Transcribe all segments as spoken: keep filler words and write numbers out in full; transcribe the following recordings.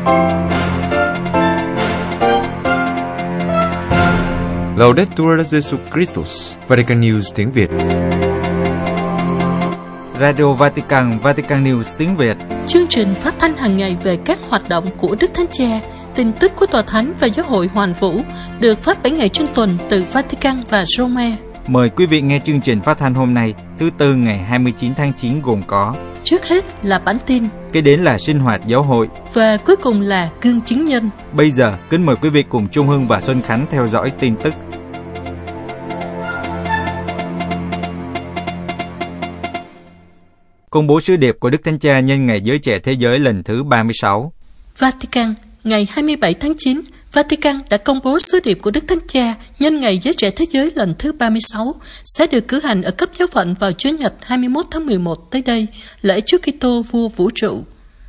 Laudetur Jesus Christus, Vatican News tiếng Việt. Radio Vatican, Vatican News tiếng Việt. Chương trình phát thanh hàng ngày về các hoạt động của Đức Thánh Cha, tin tức của Tòa Thánh và Giáo hội Hoàn Vũ, được phát bảy ngày trên tuần từ Vatican và Rome. Mời quý vị nghe chương trình phát thanh hôm nay, thứ Tư ngày hai mươi chín tháng chín gồm có: trước hết là bản tin, kế đến là sinh hoạt giáo hội, và cuối cùng là gương chứng nhân. Bây giờ, kính mời quý vị cùng Trung Hưng và Xuân Khánh theo dõi tin tức. Công bố sứ điệp của Đức Thánh Cha nhân Ngày Giới Trẻ Thế Giới lần thứ ba mươi sáu. Vatican, ngày hai mươi bảy tháng chín, Vatican đã công bố sứ điệp của Đức Thánh Cha nhân Ngày Giới Trẻ Thế Giới lần thứ ba mươi sáu sẽ được cử hành ở cấp giáo phận vào Chủ nhật hai mươi mốt tháng mười một tới đây, lễ Chúa Kitô Vua Vũ trụ.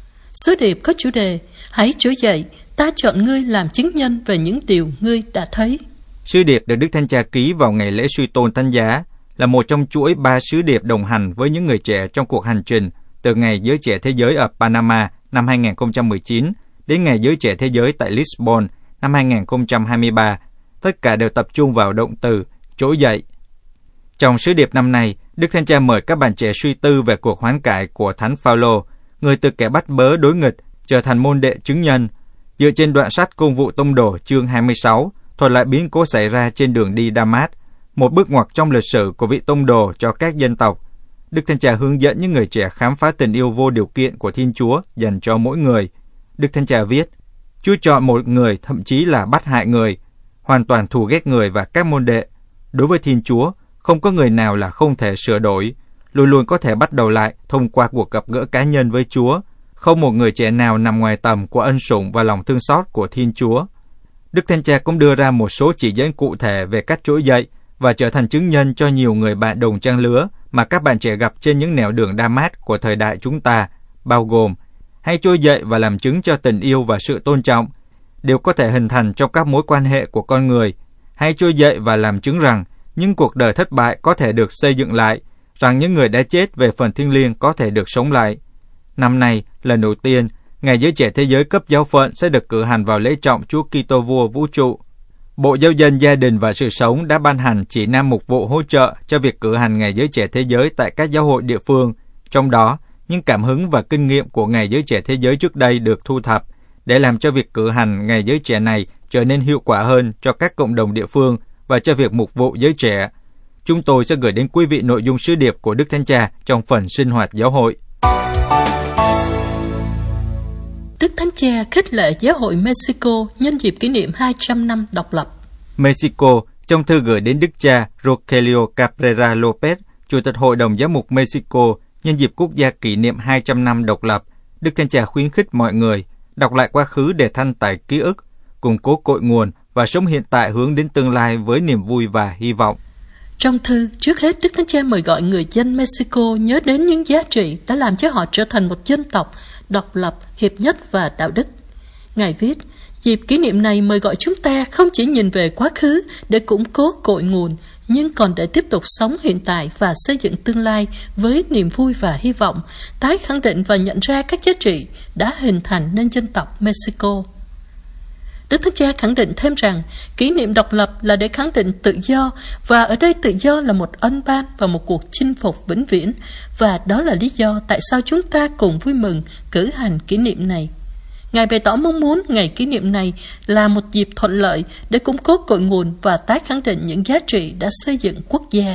Sứ điệp có chủ đề: Hãy trỗi dậy, ta chọn ngươi làm chứng nhân về những điều ngươi đã thấy. Sứ điệp được Đức Thánh Cha ký vào ngày lễ suy tôn Thánh giá, là một trong chuỗi ba sứ điệp đồng hành với những người trẻ trong cuộc hành trình từ Ngày Giới Trẻ Thế Giới ở Panama năm hai không một chín đến Ngày Giới Trẻ Thế Giới tại Lisbon năm hai không hai ba. Tất cả đều tập trung vào động từ trỗi dậy. Trong sứ điệp năm nay, Đức Thánh Cha mời các bạn trẻ suy tư về cuộc hoán cải của Thánh Phaolô, người từ kẻ bắt bớ đối nghịch trở thành môn đệ chứng nhân. Dựa trên đoạn sách Công vụ Tông đồ chương hai mươi sáu, thuật lại biến cố xảy ra trên đường đi Đa-mát, một bước ngoặt trong lịch sử của vị tông đồ cho các dân tộc. Đức Thánh Cha hướng dẫn những người trẻ khám phá tình yêu vô điều kiện của Thiên Chúa dành cho mỗi người. Đức Thánh Cha viết: Chúa chọn một người thậm chí là bắt hại người, hoàn toàn thù ghét người và các môn đệ. Đối với Thiên Chúa, không có người nào là không thể sửa đổi, luôn luôn có thể bắt đầu lại thông qua cuộc gặp gỡ cá nhân với Chúa. Không một người trẻ nào nằm ngoài tầm của ân sủng và lòng thương xót của Thiên Chúa. Đức Thánh Cha cũng đưa ra một số chỉ dẫn cụ thể về cách trỗi dậy và trở thành chứng nhân cho nhiều người bạn đồng trang lứa mà các bạn trẻ gặp trên những nẻo đường Đa-mát của thời đại chúng ta, bao gồm: hãy trỗi dậy và làm chứng cho tình yêu và sự tôn trọng, đều có thể hình thành trong các mối quan hệ của con người. Hãy trỗi dậy và làm chứng rằng những cuộc đời thất bại có thể được xây dựng lại, rằng những người đã chết về phần thiêng liêng có thể được sống lại. Năm nay, lần đầu tiên, Ngày Giới Trẻ Thế Giới cấp giáo phận sẽ được cử hành vào lễ trọng Chúa Kitô Vua Vũ trụ. Bộ Giáo dân Gia đình và Sự sống đã ban hành chỉ nam mục vụ hỗ trợ cho việc cử hành Ngày Giới Trẻ Thế Giới tại các giáo hội địa phương. Trong đó, những cảm hứng và kinh nghiệm của Ngày Giới Trẻ Thế Giới trước đây được thu thập để làm cho việc cử hành Ngày Giới Trẻ này trở nên hiệu quả hơn cho các cộng đồng địa phương và cho việc mục vụ giới trẻ. Chúng tôi sẽ gửi đến quý vị nội dung sứ điệp của Đức Thánh Cha trong phần sinh hoạt giáo hội. Đức Thánh Cha khích lệ giáo hội Mexico nhân dịp kỷ niệm hai trăm năm độc lập. Mexico, trong thư gửi đến Đức cha Rogelio Cabrera Lopez, Chủ tịch Hội đồng Giám mục Mexico, nhân dịp quốc gia kỷ niệm hai trăm năm độc lập, Đức Thánh Cha khuyến khích mọi người đọc lại quá khứ để thanh tẩy ký ức, củng cố cội nguồn và sống hiện tại hướng đến tương lai với niềm vui và hy vọng. Trong thư, trước hết Đức Thánh Cha mời gọi người dân Mexico nhớ đến những giá trị đã làm cho họ trở thành một dân tộc độc lập, hiệp nhất và đạo đức. Ngài viết: dịp kỷ niệm này mời gọi chúng ta không chỉ nhìn về quá khứ để củng cố cội nguồn, nhưng còn để tiếp tục sống hiện tại và xây dựng tương lai với niềm vui và hy vọng, tái khẳng định và nhận ra các giá trị đã hình thành nên dân tộc Mexico. Đức Thánh Cha khẳng định thêm rằng kỷ niệm độc lập là để khẳng định tự do, và ở đây tự do là một ân ban và một cuộc chinh phục vĩnh viễn, và đó là lý do tại sao chúng ta cùng vui mừng cử hành kỷ niệm này. Ngài bày tỏ mong muốn ngày kỷ niệm này là một dịp thuận lợi để củng cố cội nguồn và tái khẳng định những giá trị đã xây dựng quốc gia.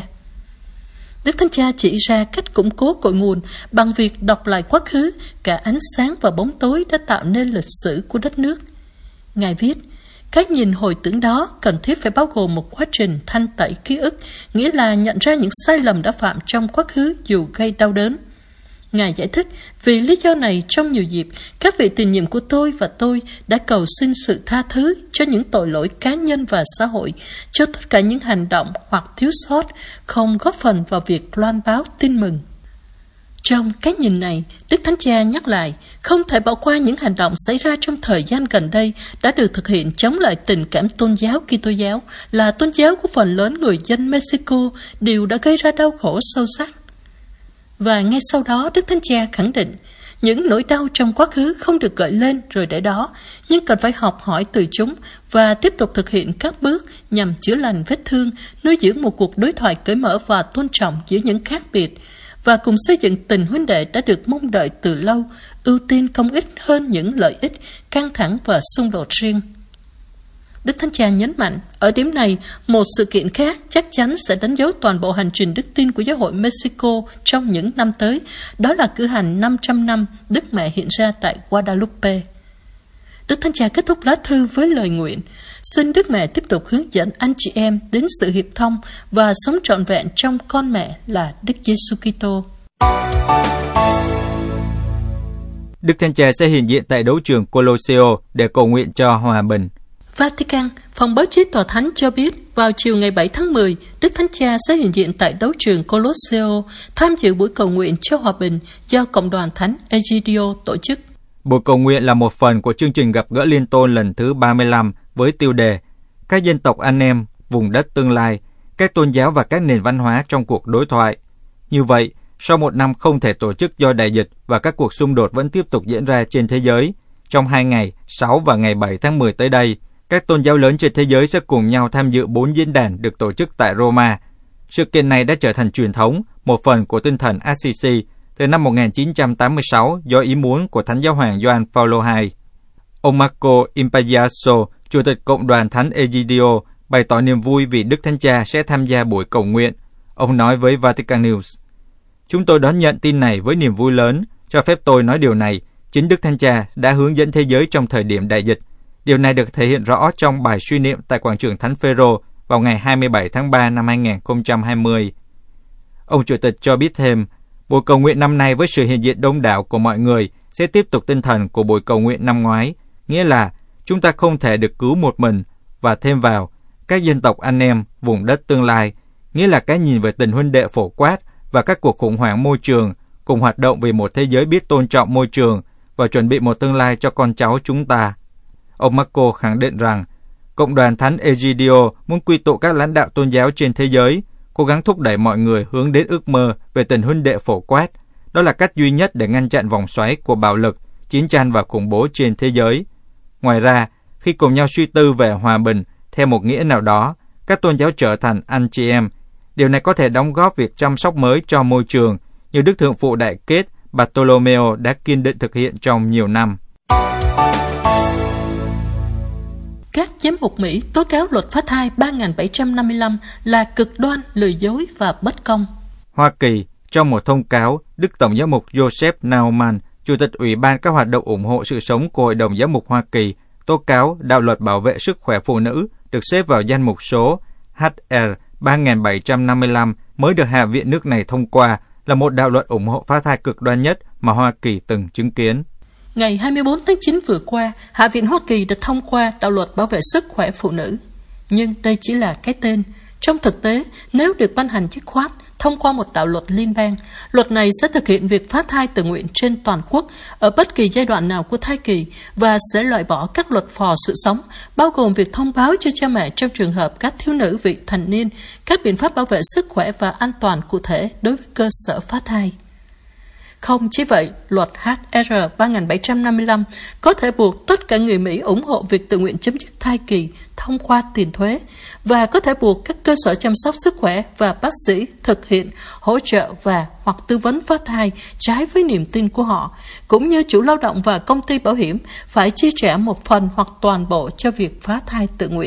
Đức Thánh Cha chỉ ra cách củng cố cội nguồn bằng việc đọc lại quá khứ, cả ánh sáng và bóng tối đã tạo nên lịch sử của đất nước. Ngài viết: cái nhìn hồi tưởng đó cần thiết phải bao gồm một quá trình thanh tẩy ký ức, nghĩa là nhận ra những sai lầm đã phạm trong quá khứ dù gây đau đớn. Ngài giải thích, vì lý do này trong nhiều dịp, các vị tiền nhiệm của tôi và tôi đã cầu xin sự tha thứ cho những tội lỗi cá nhân và xã hội, cho tất cả những hành động hoặc thiếu sót không góp phần vào việc loan báo tin mừng. Trong cái nhìn này, Đức Thánh Cha nhắc lại, không thể bỏ qua những hành động xảy ra trong thời gian gần đây đã được thực hiện chống lại tình cảm tôn giáo Kitô giáo, là tôn giáo của phần lớn người dân Mexico, đều đã gây ra đau khổ sâu sắc. Và ngay sau đó, Đức Thánh Cha khẳng định, Những nỗi đau trong quá khứ không được gợi lên rồi để đó, nhưng cần phải học hỏi từ chúng và tiếp tục thực hiện các bước nhằm chữa lành vết thương, nuôi dưỡng một cuộc đối thoại cởi mở và tôn trọng giữa những khác biệt, và cùng xây dựng tình huynh đệ đã được mong đợi từ lâu, ưu tiên công ích hơn những lợi ích, căng thẳng và xung đột riêng. Đức Thánh Cha nhấn mạnh, ở điểm này, một sự kiện khác chắc chắn sẽ đánh dấu toàn bộ hành trình đức tin của giáo hội Mexico trong những năm tới, đó là cử hành năm trăm năm Đức Mẹ hiện ra tại Guadalupe. Đức Thánh Cha kết thúc lá thư với lời nguyện, xin Đức Mẹ tiếp tục hướng dẫn anh chị em đến sự hiệp thông và sống trọn vẹn trong con mẹ là Đức Giêsu Kitô. Đức Thánh Cha sẽ hiện diện tại đấu trường Colosseo để cầu nguyện cho hòa bình. Vatican, phòng báo chí tòa thánh cho biết, vào chiều ngày bảy tháng mười, Đức Thánh Cha sẽ hiện diện tại đấu trường Colosseo tham dự buổi cầu nguyện cho hòa bình do Cộng đoàn Thánh Egidio tổ chức. Buổi cầu nguyện là một phần của chương trình gặp gỡ liên tôn lần thứ ba mươi lăm với tiêu đề Các dân tộc anh em, vùng đất tương lai, các tôn giáo và các nền văn hóa trong cuộc đối thoại. Như vậy, sau một năm không thể tổ chức do đại dịch và các cuộc xung đột vẫn tiếp tục diễn ra trên thế giới, trong hai ngày sáu và ngày bảy tháng mười tới đây, các tôn giáo lớn trên thế giới sẽ cùng nhau tham dự bốn diễn đàn được tổ chức tại Roma. Sự kiện này đã trở thành truyền thống, một phần của tinh thần Assisi từ năm một nghìn chín trăm tám mươi sáu do ý muốn của Thánh Giáo hoàng Gioan Phaolô đệ nhị. Ông Marco Impagliasso, Chủ tịch Cộng đoàn Thánh Egidio, bày tỏ niềm vui vì Đức Thánh Cha sẽ tham gia buổi cầu nguyện. Ông nói với Vatican News, chúng tôi đón nhận tin này với niềm vui lớn. Cho phép tôi nói điều này, chính Đức Thánh Cha đã hướng dẫn thế giới trong thời điểm đại dịch. Điều này được thể hiện rõ trong bài suy niệm tại quảng trường Thánh Phêrô vào ngày hai mươi bảy tháng ba năm hai nghìn không trăm hai mươi. Ông Chủ tịch cho biết thêm, buổi cầu nguyện năm nay với sự hiện diện đông đảo của mọi người sẽ tiếp tục tinh thần của buổi cầu nguyện năm ngoái, nghĩa là chúng ta không thể được cứu một mình, và thêm vào, các dân tộc anh em, vùng đất tương lai, nghĩa là cái nhìn về tình huynh đệ phổ quát và các cuộc khủng hoảng môi trường, cùng hoạt động vì một thế giới biết tôn trọng môi trường và chuẩn bị một tương lai cho con cháu chúng ta. Ông Marco khẳng định rằng, Cộng đoàn Thánh Egidio muốn quy tụ các lãnh đạo tôn giáo trên thế giới, cố gắng thúc đẩy mọi người hướng đến ước mơ về tình huynh đệ phổ quát. Đó là cách duy nhất để ngăn chặn vòng xoáy của bạo lực, chiến tranh và khủng bố trên thế giới. Ngoài ra, khi cùng nhau suy tư về hòa bình, theo một nghĩa nào đó, các tôn giáo trở thành anh chị em. Điều này có thể đóng góp việc chăm sóc mới cho môi trường, như Đức Thượng phụ Đại Kết Bartolomeo đã kiên định thực hiện trong nhiều năm. Các giám mục Mỹ tố cáo luật phá thai ba nghìn bảy trăm năm mươi lăm là cực đoan, lừa dối và bất công. Hoa Kỳ, trong một thông cáo, Đức Tổng giám mục Joseph Naumann, Chủ tịch Ủy ban các hoạt động ủng hộ sự sống của Hội đồng Giám mục Hoa Kỳ, tố cáo đạo luật bảo vệ sức khỏe phụ nữ được xếp vào danh mục số H R ba nghìn bảy trăm năm mươi lăm mới được Hạ viện nước này thông qua là một đạo luật ủng hộ phá thai cực đoan nhất mà Hoa Kỳ từng chứng kiến. Ngày hai mươi bốn tháng chín vừa qua, Hạ viện Hoa Kỳ đã thông qua đạo luật bảo vệ sức khỏe phụ nữ. Nhưng đây chỉ là cái tên. Trong thực tế, nếu được ban hành dứt khoát, thông qua một đạo luật liên bang, luật này sẽ thực hiện việc phá thai tự nguyện trên toàn quốc ở bất kỳ giai đoạn nào của thai kỳ và sẽ loại bỏ các luật phò sự sống, bao gồm việc thông báo cho cha mẹ trong trường hợp các thiếu nữ vị thành niên, các biện pháp bảo vệ sức khỏe và an toàn cụ thể đối với cơ sở phá thai. Không chỉ vậy, luật H R ba nghìn bảy trăm năm mươi lăm có thể buộc tất cả người Mỹ ủng hộ việc tự nguyện chấm dứt thai kỳ thông qua tiền thuế và có thể buộc các cơ sở chăm sóc sức khỏe và bác sĩ thực hiện, hỗ trợ và hoặc tư vấn phá thai trái với niềm tin của họ, cũng như chủ lao động và công ty bảo hiểm phải chi trả một phần hoặc toàn bộ cho việc phá thai tự nguyện.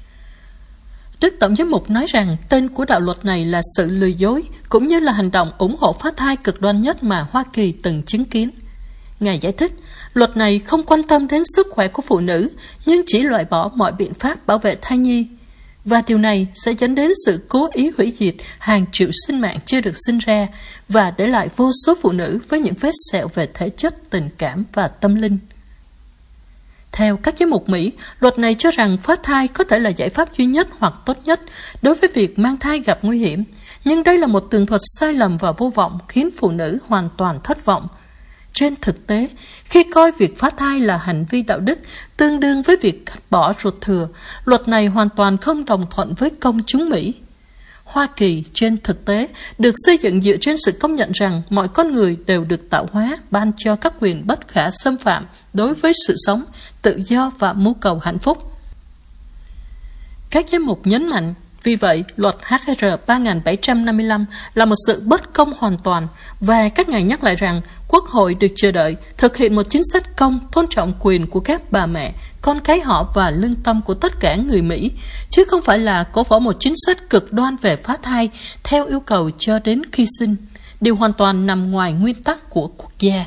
Đức Tổng giám mục nói rằng tên của đạo luật này là sự lừa dối, cũng như là hành động ủng hộ phá thai cực đoan nhất mà Hoa Kỳ từng chứng kiến. Ngài giải thích, luật này không quan tâm đến sức khỏe của phụ nữ, nhưng chỉ loại bỏ mọi biện pháp bảo vệ thai nhi. Và điều này sẽ dẫn đến sự cố ý hủy diệt hàng triệu sinh mạng chưa được sinh ra và để lại vô số phụ nữ với những vết sẹo về thể chất, tình cảm và tâm linh. Theo các giám mục Mỹ, luật này cho rằng phá thai có thể là giải pháp duy nhất hoặc tốt nhất đối với việc mang thai gặp nguy hiểm, nhưng đây là một tường thuật sai lầm và vô vọng khiến phụ nữ hoàn toàn thất vọng. Trên thực tế, khi coi việc phá thai là hành vi đạo đức tương đương với việc cắt bỏ ruột thừa, luật này hoàn toàn không đồng thuận với công chúng Mỹ. Hoa Kỳ trên thực tế được xây dựng dựa trên sự công nhận rằng mọi con người đều được tạo hóa ban cho các quyền bất khả xâm phạm đối với sự sống, tự do và mưu cầu hạnh phúc. Các giám mục nhấn mạnh, vì vậy, luật H R ba nghìn bảy trăm năm mươi lăm là một sự bất công hoàn toàn, và các ngài nhắc lại rằng Quốc hội được chờ đợi thực hiện một chính sách công tôn trọng quyền của các bà mẹ, con cái họ và lương tâm của tất cả người Mỹ, chứ không phải là cổ võ một chính sách cực đoan về phá thai theo yêu cầu cho đến khi sinh, điều hoàn toàn nằm ngoài nguyên tắc của quốc gia.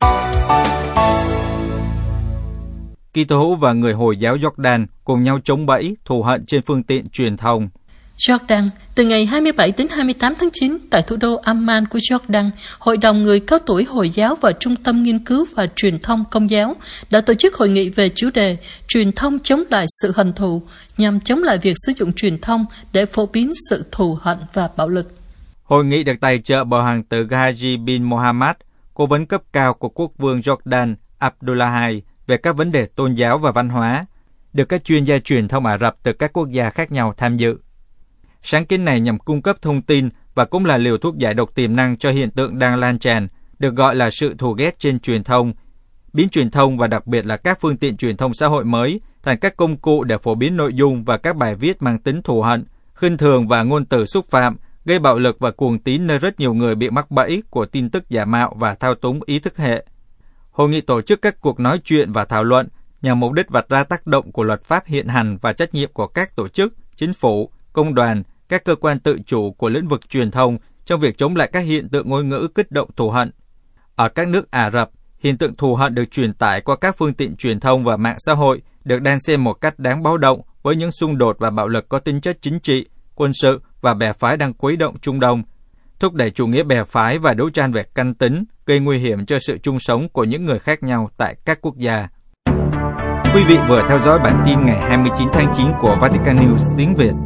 Kitô hữu và người Hồi giáo Jordan cùng nhau chống bẫy thù hận trên phương tiện truyền thông. Jordan, từ ngày hai mươi bảy đến hai mươi tám tháng chín tại thủ đô Amman của Jordan, Hội đồng người cao tuổi Hồi giáo và Trung tâm Nghiên cứu và Truyền thông Công giáo đã tổ chức hội nghị về chủ đề truyền thông chống lại sự hận thù, nhằm chống lại việc sử dụng truyền thông để phổ biến sự thù hận và bạo lực. Hội nghị được tài trợ bởi hoàng tử Haji bin Mohammed, cố vấn cấp cao của quốc vương Jordan Abdullah hai về các vấn đề tôn giáo và văn hóa, được các chuyên gia truyền thông Ả Rập từ các quốc gia khác nhau tham dự. Sáng kiến này nhằm cung cấp thông tin và cũng là liều thuốc giải độc tiềm năng cho hiện tượng đang lan tràn, được gọi là sự thù ghét trên truyền thông, biến truyền thông và đặc biệt là các phương tiện truyền thông xã hội mới thành các công cụ để phổ biến nội dung và các bài viết mang tính thù hận, khinh thường và ngôn từ xúc phạm, gây bạo lực và cuồng tín, nơi rất nhiều người bị mắc bẫy của tin tức giả mạo và thao túng ý thức hệ. Hội nghị tổ chức các cuộc nói chuyện và thảo luận nhằm mục đích vạch ra tác động của luật pháp hiện hành và trách nhiệm của các tổ chức, chính phủ, công đoàn, các cơ quan tự chủ của lĩnh vực truyền thông trong việc chống lại các hiện tượng ngôn ngữ kích động thù hận. Ở các nước Ả Rập, hiện tượng thù hận được truyền tải qua các phương tiện truyền thông và mạng xã hội được đan xen một cách đáng báo động với những xung đột và bạo lực có tính chất chính trị, quân sự và bè phái đang khuấy động Trung Đông, thúc đẩy chủ nghĩa bè phái và đấu tranh về căn tính, gây nguy hiểm cho sự chung sống của những người khác nhau tại các quốc gia. Quý vị vừa theo dõi bản tin ngày hai mươi chín tháng chín của Vatican News tiếng Việt.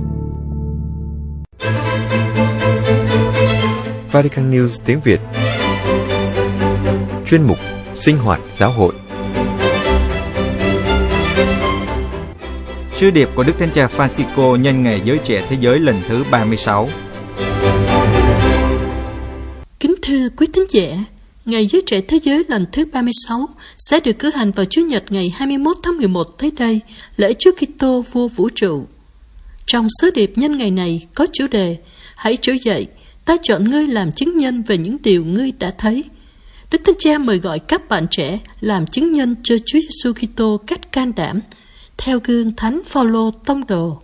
Vatican News tiếng Việt. Chuyên mục Sinh hoạt giáo hội. Sứ điệp của Đức Thánh Cha Francisco nhân ngày giới trẻ thế giới lần thứ ba mươi sáu. Kính thưa quý thính giả, Ngày Giới Trẻ Thế Giới lần thứ ba mươi sáu sẽ được cử hành vào Chủ nhật ngày hai mươi mốt tháng mười một tới đây, lễ Chúa Kitô Vua Vũ Trụ. Trong sứ điệp nhân ngày này có chủ đề Hãy trỗi dậy, ta chọn ngươi làm chứng nhân về những điều ngươi đã thấy. Đức Thánh Cha mời gọi các bạn trẻ làm chứng nhân cho Chúa Giêsu Kitô cách can đảm, theo gương Thánh Phaolô tông đồ.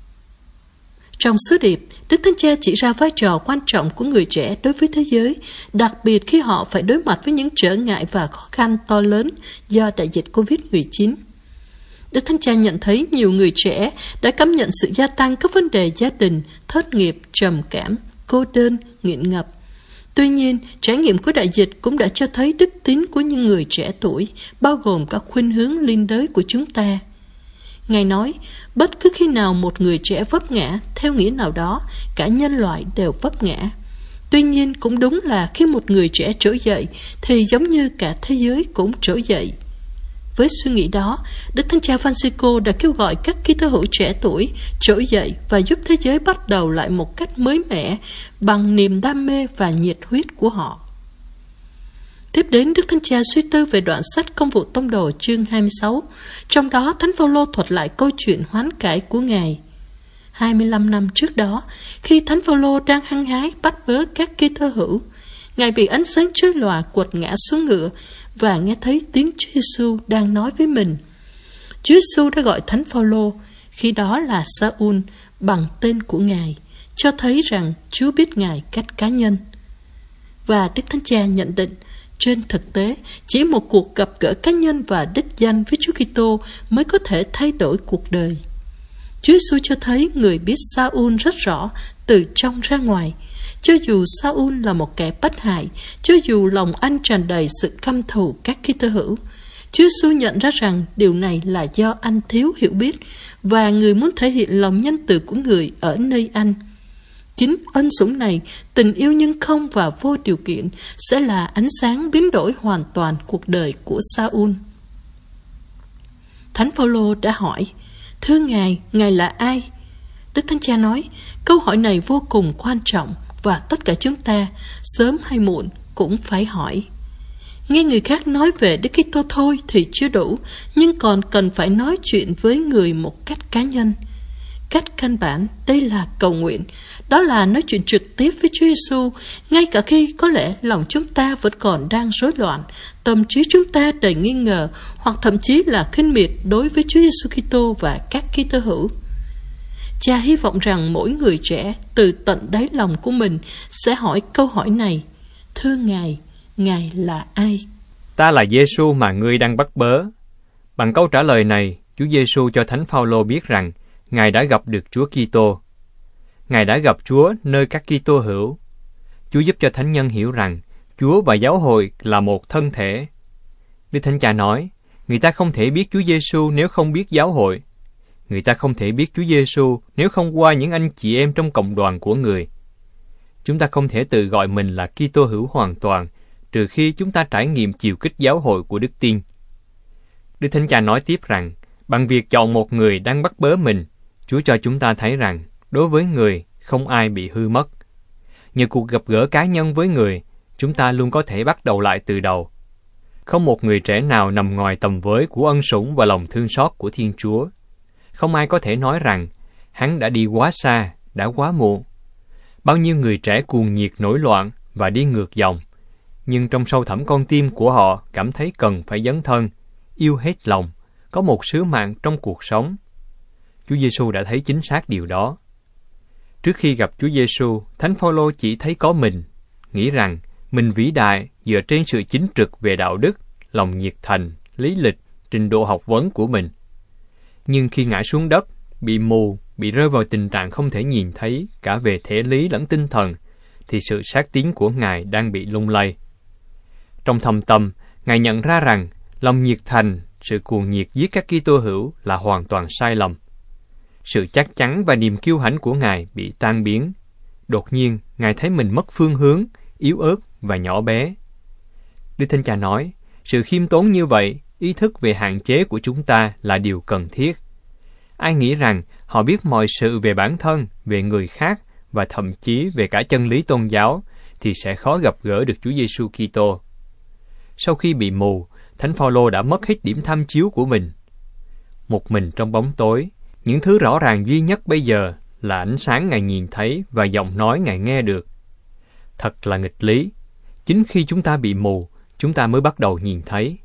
Trong sứ điệp, Đức Thánh Cha chỉ ra vai trò quan trọng của người trẻ đối với thế giới, đặc biệt khi họ phải đối mặt với những trở ngại và khó khăn to lớn do đại dịch covid mười chín. Đức Thánh Cha nhận thấy nhiều người trẻ đã cảm nhận sự gia tăng các vấn đề gia đình, thất nghiệp, trầm cảm, cô đơn, nghiện ngập. Tuy nhiên, trải nghiệm của đại dịch cũng đã cho thấy đức tin của những người trẻ tuổi, bao gồm các khuynh hướng liên đới của chúng ta. Ngài nói, bất cứ khi nào một người trẻ vấp ngã, theo nghĩa nào đó, cả nhân loại đều vấp ngã. Tuy nhiên, cũng đúng là khi một người trẻ trỗi dậy, thì giống như cả thế giới cũng trỗi dậy. Với suy nghĩ đó, Đức Thánh Cha Francisco đã kêu gọi các Kitô hữu trẻ tuổi trỗi dậy và giúp thế giới bắt đầu lại một cách mới mẻ bằng niềm đam mê và nhiệt huyết của họ. Tiếp đến, Đức Thánh Cha suy tư về đoạn sách Công vụ Tông đồ chương hai mươi sáu, trong đó Thánh Phaolô thuật lại câu chuyện hoán cải của Ngài. hai mươi lăm năm trước đó, khi Thánh Phaolô đang hăng hái bắt bớ các Kitô hữu, Ngài bị ánh sáng chói lòa quật ngã xuống ngựa và nghe thấy tiếng Chúa Giêsu đang nói với mình. Chúa Giêsu đã gọi Thánh Phaolô, khi đó là Sa-ul, bằng tên của Ngài, cho thấy rằng Chúa biết Ngài cách cá nhân. Và Đức Thánh Cha nhận định, trên thực tế, chỉ một cuộc gặp gỡ cá nhân và đích danh với Chúa Kitô mới có thể thay đổi cuộc đời. Chúa Giêsu cho thấy người biết Sa-ul rất rõ, từ trong ra ngoài. Cho dù Sa-ul là một kẻ bất hại, cho dù lòng anh tràn đầy sự căm thù các Kitô hữu, Chúa Giêsu nhận ra rằng điều này là do anh thiếu hiểu biết và người muốn thể hiện lòng nhân từ của người ở nơi anh. Chính ân sủng này, tình yêu nhưng không và vô điều kiện sẽ là ánh sáng biến đổi hoàn toàn cuộc đời của Sa-ul. Thánh Phaolô đã hỏi, thưa Ngài, Ngài là ai? Đức Thánh Cha nói, câu hỏi này vô cùng quan trọng và tất cả chúng ta, sớm hay muộn, cũng phải hỏi. Nghe người khác nói về Đức Kitô thôi thì chưa đủ, nhưng còn cần phải nói chuyện với người một cách cá nhân. Cách căn bản, đây là cầu nguyện, đó là nói chuyện trực tiếp với Chúa Giêsu, ngay cả khi có lẽ lòng chúng ta vẫn còn đang rối loạn, tâm trí chúng ta đầy nghi ngờ, hoặc thậm chí là khinh miệt đối với Chúa Giêsu Kitô và các Kitô hữu. Cha hy vọng rằng mỗi người trẻ từ tận đáy lòng của mình sẽ hỏi câu hỏi này: thưa Ngài, Ngài là ai? Ta là Giêsu mà ngươi đang bắt bớ. Bằng câu trả lời này, Chúa Giêsu cho Thánh Phaolô biết rằng Ngài đã gặp được Chúa Kitô. Ngài đã gặp Chúa nơi các Kitô hữu. Chúa giúp cho thánh nhân hiểu rằng Chúa và giáo hội là một thân thể. Đức Thánh Cha nói, người ta không thể biết Chúa Giêsu nếu không biết giáo hội. Người ta không thể biết Chúa Giêsu nếu không qua những anh chị em trong cộng đoàn của người. Chúng ta không thể tự gọi mình là Kitô hữu hoàn toàn, trừ khi chúng ta trải nghiệm chiều kích giáo hội của Đức Tin. Đức Thánh Cha nói tiếp rằng, bằng việc chọn một người đang bắt bớ mình, Chúa cho chúng ta thấy rằng, đối với người, không ai bị hư mất. Nhờ cuộc gặp gỡ cá nhân với người, chúng ta luôn có thể bắt đầu lại từ đầu. Không một người trẻ nào nằm ngoài tầm với của ân sủng và lòng thương xót của Thiên Chúa. Không ai có thể nói rằng, hắn đã đi quá xa, đã quá muộn. Bao nhiêu người trẻ cuồng nhiệt nổi loạn và đi ngược dòng, nhưng trong sâu thẳm con tim của họ cảm thấy cần phải dấn thân, yêu hết lòng, có một sứ mạng trong cuộc sống. Chúa Giêsu đã thấy chính xác điều đó. Trước khi gặp Chúa Giêsu, Thánh Phaolô chỉ thấy có mình, nghĩ rằng mình vĩ đại dựa trên sự chính trực về đạo đức, lòng nhiệt thành, lý lịch, trình độ học vấn của mình. Nhưng khi ngã xuống đất, bị mù, bị rơi vào tình trạng không thể nhìn thấy cả về thể lý lẫn tinh thần, thì sự sát tiến của Ngài đang bị lung lay. Trong thâm tâm, Ngài nhận ra rằng lòng nhiệt thành, sự cuồng nhiệt giết các Kitô hữu là hoàn toàn sai lầm. Sự chắc chắn và niềm kiêu hãnh của Ngài bị tan biến. Đột nhiên, Ngài thấy mình mất phương hướng, yếu ớt và nhỏ bé. Đức Thánh Cha nói, sự khiêm tốn như vậy, ý thức về hạn chế của chúng ta là điều cần thiết. Ai nghĩ rằng họ biết mọi sự về bản thân, về người khác và thậm chí về cả chân lý tôn giáo, thì sẽ khó gặp gỡ được Chúa Giêsu Kitô. Sau khi bị mù, Thánh Phaolô đã mất hết điểm tham chiếu của mình. Một mình trong bóng tối, những thứ rõ ràng duy nhất bây giờ là ánh sáng Ngài nhìn thấy và giọng nói Ngài nghe được. Thật là nghịch lý. Chính khi chúng ta bị mù, chúng ta mới bắt đầu nhìn thấy.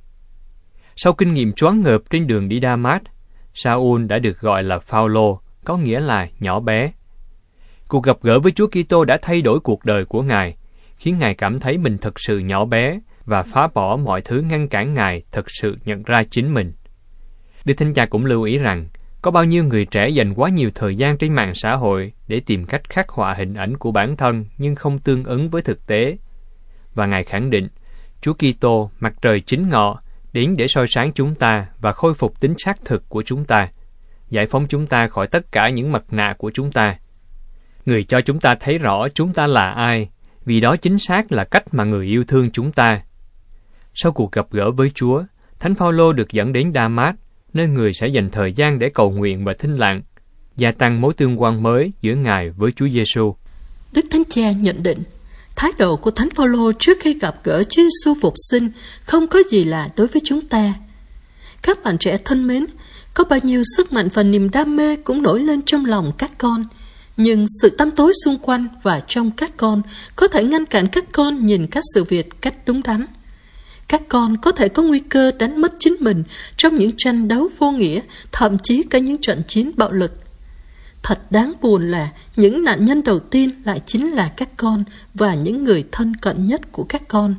Sau kinh nghiệm choáng ngợp trên đường đi Đa-mát, Sa-ul đã được gọi là Phaolô, có nghĩa là nhỏ bé. Cuộc gặp gỡ với Chúa Kitô đã thay đổi cuộc đời của Ngài, khiến Ngài cảm thấy mình thật sự nhỏ bé và phá bỏ mọi thứ ngăn cản Ngài thật sự nhận ra chính mình. Đức Thánh Cha cũng lưu ý rằng, có bao nhiêu người trẻ dành quá nhiều thời gian trên mạng xã hội để tìm cách khắc họa hình ảnh của bản thân nhưng không tương ứng với thực tế. Và Ngài khẳng định, Chúa Kitô, mặt trời chính ngọ, đến để soi sáng chúng ta và khôi phục tính xác thực của chúng ta, giải phóng chúng ta khỏi tất cả những mặt nạ của chúng ta. Người cho chúng ta thấy rõ chúng ta là ai, vì đó chính xác là cách mà người yêu thương chúng ta. Sau cuộc gặp gỡ với Chúa, Thánh Phaolô được dẫn đến Đa-mát, nơi người sẽ dành thời gian để cầu nguyện và thinh lặng, gia tăng mối tương quan mới giữa Ngài với Chúa Giêsu. Đức Thánh Cha nhận định, thái độ của Thánh Phaolô trước khi gặp gỡ Chúa Giêsu phục sinh không có gì lạ đối với chúng ta. Các bạn trẻ thân mến, có bao nhiêu sức mạnh và niềm đam mê cũng nổi lên trong lòng các con, nhưng sự tăm tối xung quanh và trong các con có thể ngăn cản các con nhìn các sự việc cách đúng đắn. Các con có thể có nguy cơ đánh mất chính mình trong những tranh đấu vô nghĩa, thậm chí cả những trận chiến bạo lực. Thật đáng buồn là những nạn nhân đầu tiên lại chính là các con và những người thân cận nhất của các con.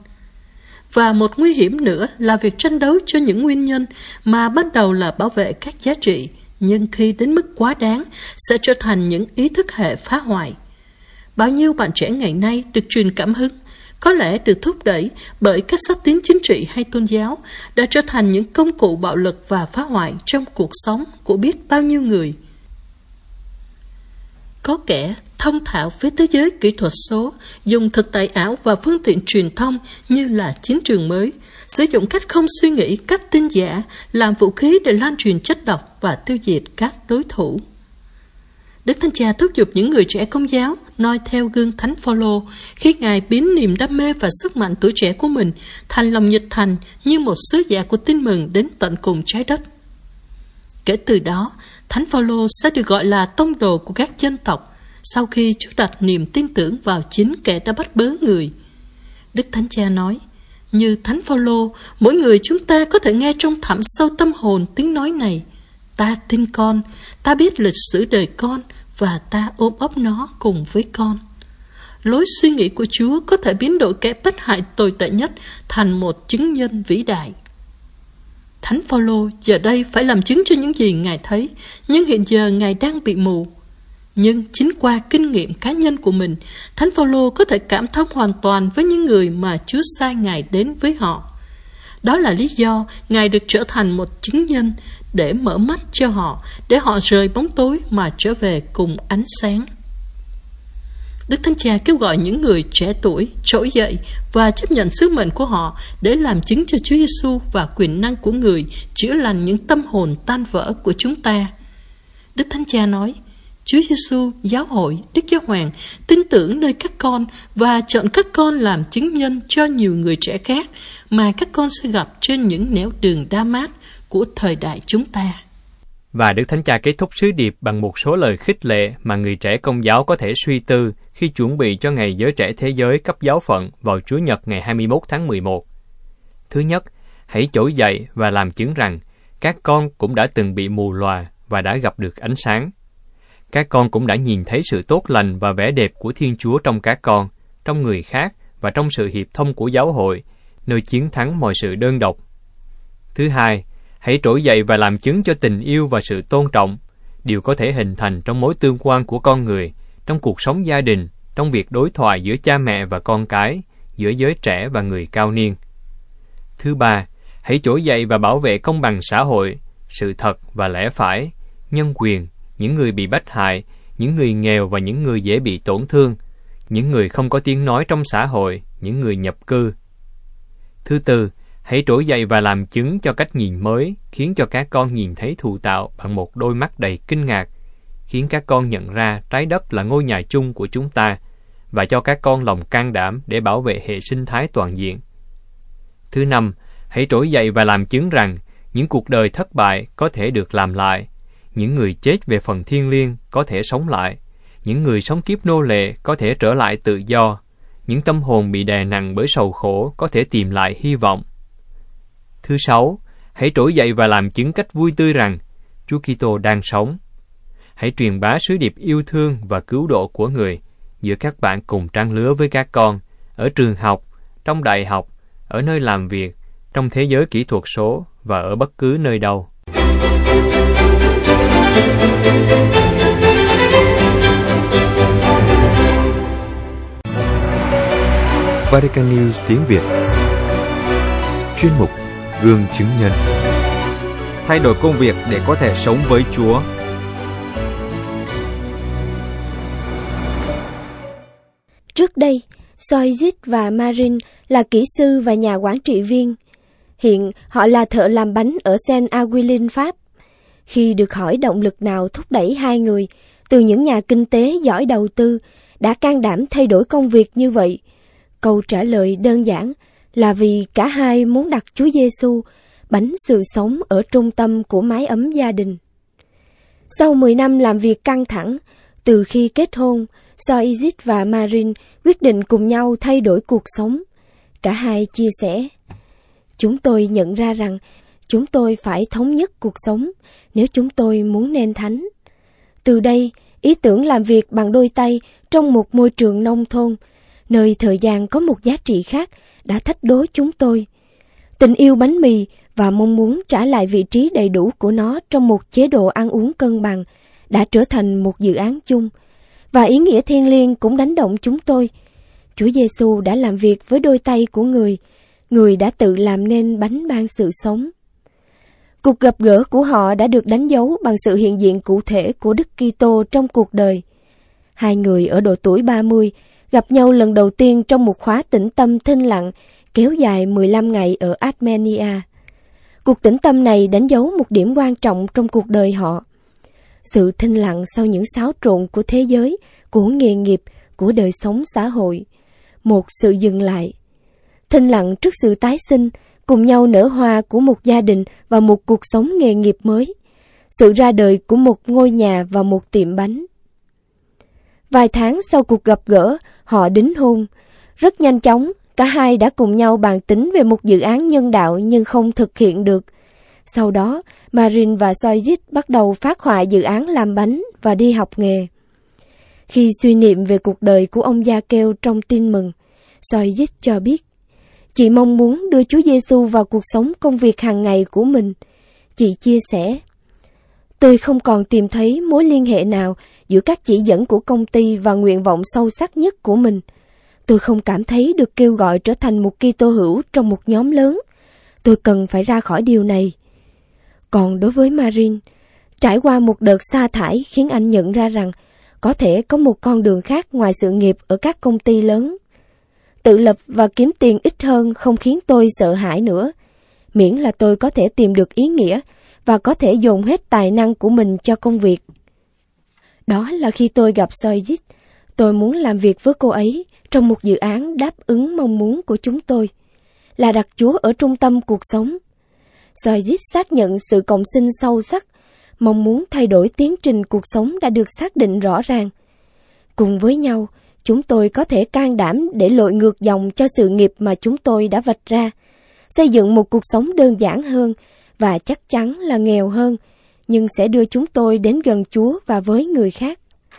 Và một nguy hiểm nữa là việc tranh đấu cho những nguyên nhân mà ban đầu là bảo vệ các giá trị, nhưng khi đến mức quá đáng sẽ trở thành những ý thức hệ phá hoại. Bao nhiêu bạn trẻ ngày nay được truyền cảm hứng, có lẽ được thúc đẩy bởi các sắc tín chính trị hay tôn giáo, đã trở thành những công cụ bạo lực và phá hoại trong cuộc sống của biết bao nhiêu người. Có kẻ thông thạo với thế giới kỹ thuật số, dùng thực tại ảo và phương tiện truyền thông như là chiến trường mới, sử dụng cách không suy nghĩ, cách tin giả làm vũ khí để lan truyền chất độc và tiêu diệt các đối thủ. Đức Thánh Cha thúc giục những người trẻ Công giáo noi theo gương Thánh Phaolô khi Ngài biến niềm đam mê và sức mạnh tuổi trẻ của mình thành lòng nhiệt thành như một sứ giả của tin mừng đến tận cùng trái đất. Kể từ đó, Thánh Phaolô sẽ được gọi là tông đồ của các dân tộc sau khi Chúa đặt niềm tin tưởng vào chính kẻ đã bắt bớ người. Đức Thánh Cha nói, như Thánh Phaolô, mỗi người chúng ta có thể nghe trong thẳm sâu tâm hồn tiếng nói này: ta tin con, ta biết lịch sử đời con và ta ôm ấp nó cùng với con. Lối suy nghĩ của Chúa có thể biến đổi kẻ bất hại tồi tệ nhất thành một chứng nhân vĩ đại. Thánh Phaolô giờ đây phải làm chứng cho những gì Ngài thấy, nhưng hiện giờ Ngài đang bị mù. Nhưng chính qua kinh nghiệm cá nhân của mình, Thánh Phaolô có thể cảm thông hoàn toàn với những người mà Chúa sai Ngài đến với họ. Đó là lý do Ngài được trở thành một chứng nhân để mở mắt cho họ, để họ rời bóng tối mà trở về cùng ánh sáng. Đức Thánh Cha kêu gọi những người trẻ tuổi trỗi dậy và chấp nhận sứ mệnh của họ để làm chứng cho Chúa Giêsu và quyền năng của Người chữa lành những tâm hồn tan vỡ của chúng ta. Đức Thánh Cha nói, Chúa Giêsu, giáo hội, Đức Giáo Hoàng tin tưởng nơi các con và chọn các con làm chứng nhân cho nhiều người trẻ khác mà các con sẽ gặp trên những nẻo đường đa mát của thời đại chúng ta. Và Đức Thánh Cha kết thúc sứ điệp bằng một số lời khích lệ mà người trẻ Công giáo có thể suy tư khi chuẩn bị cho Ngày Giới Trẻ Thế Giới cấp giáo phận vào Chủ nhật ngày hai mươi mốt tháng mười một. Thứ nhất, hãy trỗi dậy và làm chứng rằng các con cũng đã từng bị mù lòa và đã gặp được ánh sáng. Các con cũng đã nhìn thấy sự tốt lành và vẻ đẹp của Thiên Chúa trong các con, trong người khác và trong sự hiệp thông của giáo hội, nơi chiến thắng mọi sự đơn độc. Thứ hai, hãy trỗi dậy và làm chứng cho tình yêu và sự tôn trọng, điều có thể hình thành trong mối tương quan của con người, trong cuộc sống gia đình, trong việc đối thoại giữa cha mẹ và con cái, giữa giới trẻ và người cao niên. Thứ ba, hãy trỗi dậy và bảo vệ công bằng xã hội, sự thật và lẽ phải, nhân quyền, những người bị bách hại, những người nghèo và những người dễ bị tổn thương, những người không có tiếng nói trong xã hội, những người nhập cư. Thứ tư, hãy trỗi dậy và làm chứng cho cách nhìn mới, khiến cho các con nhìn thấy thụ tạo bằng một đôi mắt đầy kinh ngạc, khiến các con nhận ra trái đất là ngôi nhà chung của chúng ta, và cho các con lòng can đảm để bảo vệ hệ sinh thái toàn diện. Thứ năm, hãy trỗi dậy và làm chứng rằng những cuộc đời thất bại có thể được làm lại, những người chết về phần thiêng liêng có thể sống lại, những người sống kiếp nô lệ có thể trở lại tự do, những tâm hồn bị đè nặng bởi sầu khổ có thể tìm lại hy vọng. Thứ sáu, hãy trỗi dậy và làm chứng cách vui tươi rằng Chúa Kitô đang sống. Hãy truyền bá sứ điệp yêu thương và cứu độ của Người giữa các bạn cùng trang lứa với các con, ở trường học, trong đại học, ở nơi làm việc, trong thế giới kỹ thuật số và ở bất cứ nơi đâu. Vatican News tiếng Việt. Chuyên mục Gương chứng nhân. Thay đổi công việc để có thể sống với Chúa. Trước đây, Soizit và Marin là kỹ sư và nhà quản trị viên. Hiện họ là thợ làm bánh ở Saint-Aguilin, Pháp. Khi được hỏi động lực nào thúc đẩy hai người, từ những nhà kinh tế giỏi đầu tư, đã can đảm thay đổi công việc như vậy, câu trả lời đơn giản là vì cả hai muốn đặt Chúa Giêsu, bánh sự sống, ở trung tâm của mái ấm gia đình. Sau mười năm làm việc căng thẳng, từ khi kết hôn, Soizit và Marin quyết định cùng nhau thay đổi cuộc sống. Cả hai chia sẻ, chúng tôi nhận ra rằng chúng tôi phải thống nhất cuộc sống nếu chúng tôi muốn nên thánh. Từ đây, ý tưởng làm việc bằng đôi tay trong một môi trường nông thôn, nơi thời gian có một giá trị khác, đã thách đố chúng tôi. Tình yêu bánh mì và mong muốn trả lại vị trí đầy đủ của nó trong một chế độ ăn uống cân bằng đã trở thành một dự án chung, và ý nghĩa thiêng liêng cũng đánh động chúng tôi. Chúa Giêsu đã làm việc với đôi tay của Người, Người đã tự làm nên bánh ban sự sống. Cuộc gặp gỡ của họ đã được đánh dấu bằng sự hiện diện cụ thể của Đức Kitô trong cuộc đời. Hai người ở độ tuổi ba mươi gặp nhau lần đầu tiên trong một khóa tĩnh tâm thinh lặng kéo dài mười lăm ngày ở Armenia. Cuộc tĩnh tâm này đánh dấu một điểm quan trọng trong cuộc đời họ. sự thinh lặng sau những xáo trộn của thế giới, của nghề nghiệp, của đời sống xã hội. Một sự dừng lại. Thinh lặng trước sự tái sinh, cùng nhau nở hoa của một gia đình và một cuộc sống nghề nghiệp mới. Sự ra đời của một ngôi nhà và một tiệm bánh. Vài tháng sau cuộc gặp gỡ, họ đính hôn. Rất nhanh chóng, cả hai đã cùng nhau bàn tính về một dự án nhân đạo nhưng không thực hiện được. Sau đó, Marin và Soyuz bắt đầu phát họa dự án làm bánh và đi học nghề. Khi suy niệm về cuộc đời của ông Gia Kêu trong tin mừng, Soyuz cho biết, chị mong muốn đưa Chúa Giêsu vào cuộc sống công việc hàng ngày của mình. Chị chia sẻ, tôi không còn tìm thấy mối liên hệ nào giữa các chỉ dẫn của công ty và nguyện vọng sâu sắc nhất của mình. Tôi không cảm thấy được kêu gọi trở thành một Kitô hữu trong một nhóm lớn. Tôi cần phải ra khỏi điều này. Còn đối với Marin, trải qua một đợt sa thải khiến anh nhận ra rằng có thể có một con đường khác ngoài sự nghiệp ở các công ty lớn. Tự lập và kiếm tiền ít hơn không khiến tôi sợ hãi nữa, miễn là tôi có thể tìm được ý nghĩa và có thể dồn hết tài năng của mình cho công việc. Đó là khi tôi gặp Soyuz, tôi muốn làm việc với cô ấy trong một dự án đáp ứng mong muốn của chúng tôi, là đặt Chúa ở trung tâm cuộc sống. Soyuz xác nhận sự cộng sinh sâu sắc, mong muốn thay đổi tiến trình cuộc sống đã được xác định rõ ràng. Cùng với nhau, chúng tôi có thể can đảm để lội ngược dòng cho sự nghiệp mà chúng tôi đã vạch ra, xây dựng một cuộc sống đơn giản hơn và chắc chắn là nghèo hơn, nhưng sẽ đưa chúng tôi đến gần Chúa và với người khác.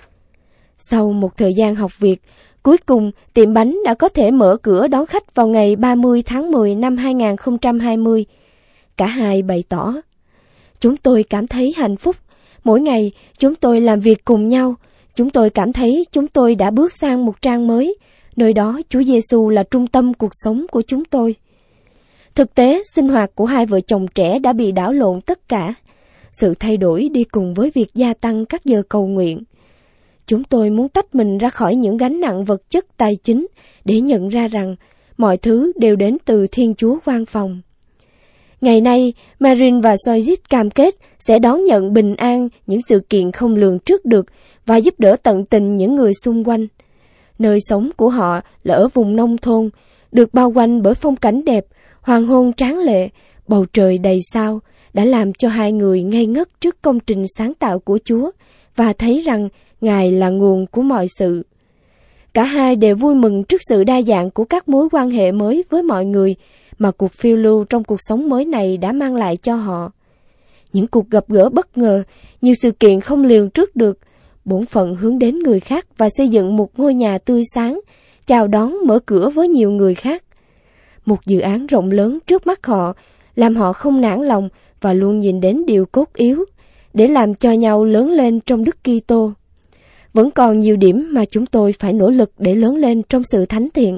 Sau một thời gian học việc, cuối cùng tiệm bánh đã có thể mở cửa đón khách vào ngày ba mươi tháng mười năm hai nghìn không trăm hai mươi. Cả hai bày tỏ, chúng tôi cảm thấy hạnh phúc. Mỗi ngày chúng tôi làm việc cùng nhau. Chúng tôi cảm thấy chúng tôi đã bước sang một trang mới, nơi đó Chúa Giêsu là trung tâm cuộc sống của chúng tôi. Thực tế, sinh hoạt của hai vợ chồng trẻ đã bị đảo lộn tất cả. Sự thay đổi đi cùng với việc gia tăng các giờ cầu nguyện. Chúng tôi muốn tách mình ra khỏi những gánh nặng vật chất tài chính để nhận ra rằng mọi thứ đều đến từ Thiên Chúa quan phòng. Ngày nay, Marin và Soyuz cam kết sẽ đón nhận bình an những sự kiện không lường trước được và giúp đỡ tận tình những người xung quanh. Nơi sống của họ là ở vùng nông thôn, được bao quanh bởi phong cảnh đẹp, hoàng hôn tráng lệ, bầu trời đầy sao, đã làm cho hai người ngây ngất trước công trình sáng tạo của Chúa và thấy rằng Ngài là nguồn của mọi sự. Cả hai đều vui mừng trước sự đa dạng của các mối quan hệ mới với mọi người mà cuộc phiêu lưu trong cuộc sống mới này đã mang lại cho họ. Những cuộc gặp gỡ bất ngờ, nhiều sự kiện không lường trước được, bổn phận hướng đến người khác và xây dựng một ngôi nhà tươi sáng, chào đón mở cửa với nhiều người khác. Một dự án rộng lớn trước mắt họ, làm họ không nản lòng và luôn nhìn đến điều cốt yếu, để làm cho nhau lớn lên trong Đức Kitô. Vẫn còn nhiều điểm mà chúng tôi phải nỗ lực để lớn lên trong sự thánh thiện.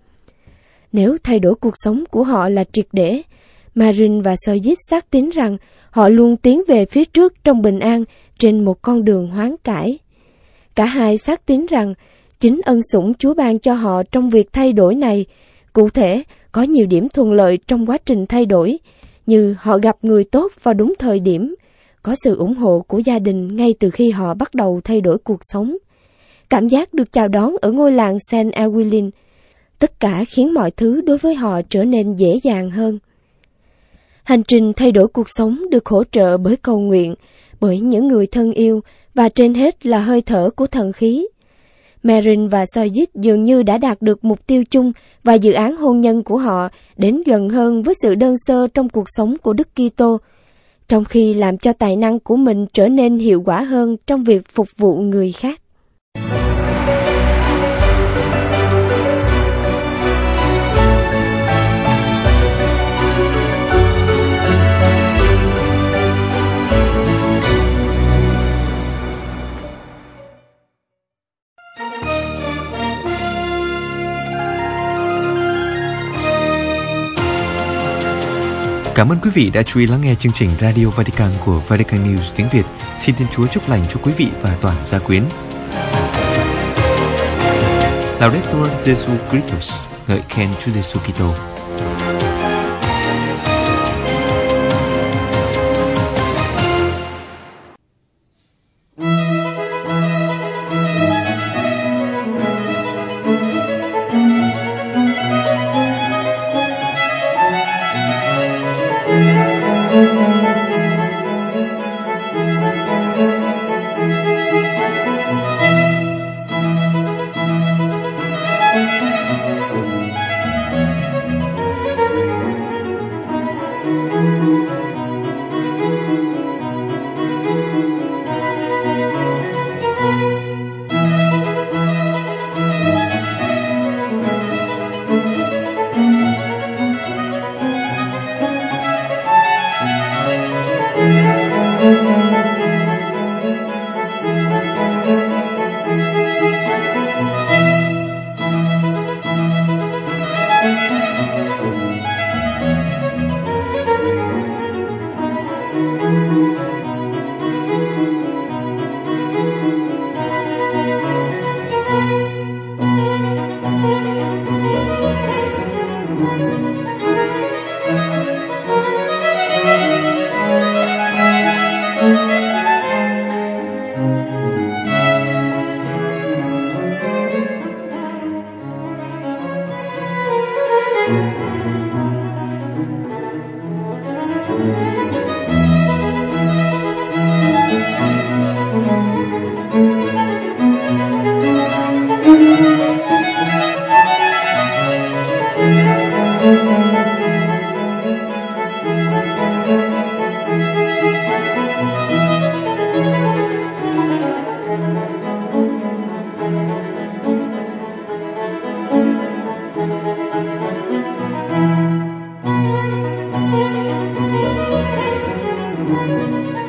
Nếu thay đổi cuộc sống của họ là triệt để, Marin và Soyuz xác tín rằng họ luôn tiến về phía trước trong bình an trên một con đường hoán cải. Cả hai xác tín rằng chính ân sủng Chúa ban cho họ trong việc thay đổi này. Cụ thể, có nhiều điểm thuận lợi trong quá trình thay đổi, như họ gặp người tốt vào đúng thời điểm, có sự ủng hộ của gia đình ngay từ khi họ bắt đầu thay đổi cuộc sống, cảm giác được chào đón ở ngôi làng Saint Aguilin. Tất cả khiến mọi thứ đối với họ trở nên dễ dàng hơn. Hành trình thay đổi cuộc sống được hỗ trợ bởi cầu nguyện, bởi những người thân yêu và trên hết là hơi thở của thần khí. Marin và Soyuz dường như đã đạt được mục tiêu chung và dự án hôn nhân của họ đến gần hơn với sự đơn sơ trong cuộc sống của Đức Kitô, trong khi làm cho tài năng của mình trở nên hiệu quả hơn trong việc phục vụ người khác. Cảm ơn quý vị đã chú ý lắng nghe chương trình Radio Vatican của Vatican News tiếng Việt. Xin Thiên Chúa chúc lành cho quý vị và toàn gia quyến. Laudetur Jesu Christus, ngợi khen Chúa Giêsu Kitô. Thank you.